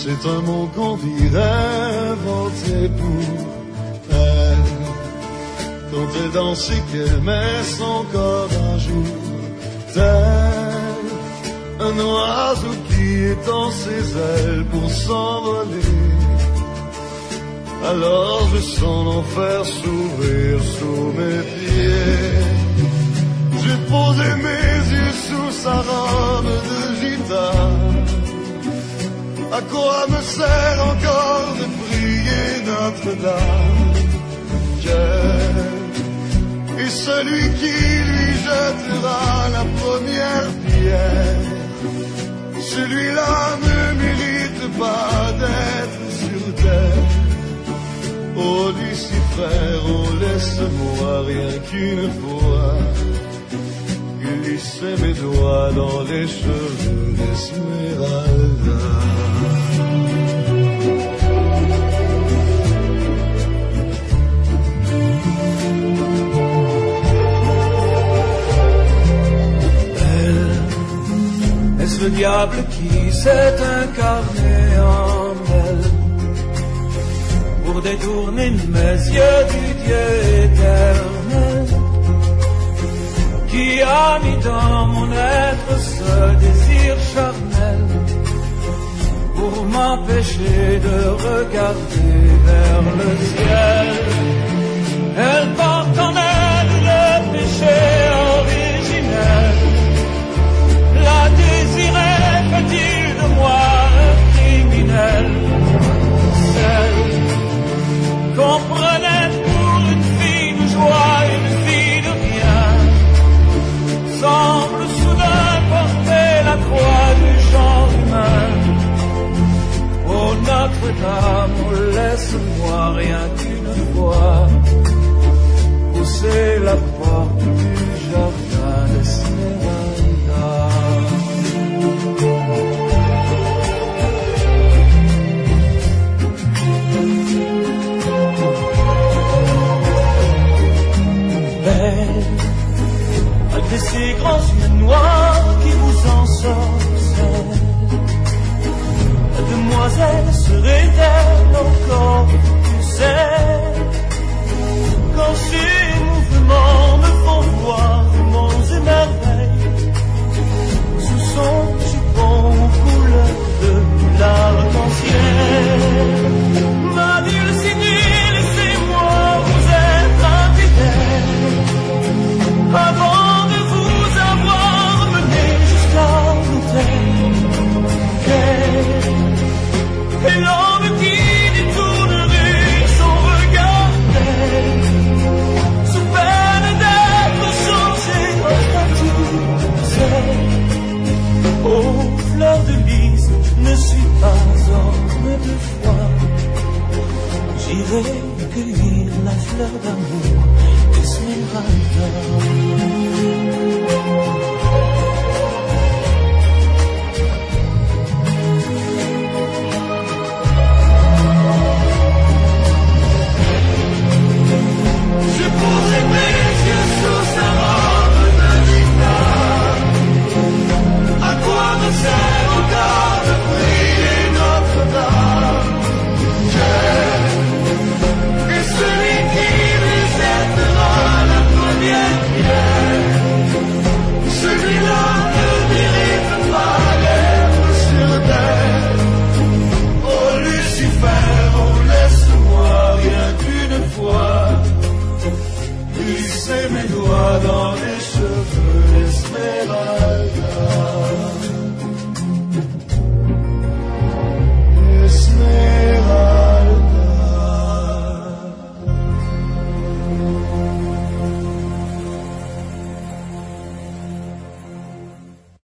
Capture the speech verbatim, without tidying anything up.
C'est un mot qu'on dirait inventé pour elle. Quand elle dansait qu'elle met son corps un jour, tel un oiseau qui étend ses ailes pour s'envoler. Alors je sens l'enfer s'ouvrir sous mes pieds. J'ai posé mes yeux sous sa robe de gitane. À quoi me sert encore de prier Notre-Dame? Et celui qui lui jettera la première pierre, celui-là ne mérite pas d'être sur terre. Oh Lucifer, oh laisse-moi rien qu'une fois glisser mes doigts dans les cheveux d'Esmeralda. Est-ce le diable qui s'est incarné en elle pour détourner mes yeux du Dieu éternel, qui a mis dans mon être ce désir charnel pour m'empêcher de regarder vers le ciel? Elle porte en elle le péché originel, la désirait, fait-il de moi un criminel? Celle qu'on prenait pour une fille de joie, une fille de bien, semble soudain porter la croix du genre humain. Oh Notre-Dame, oh laisse-moi rien qu'une fois pousser la porte du jardin d'Esmeralda. Malgré ces grands yeux noirs qui vous ensorcellent, la demoiselle serait-elle encore plus celle qu'en sur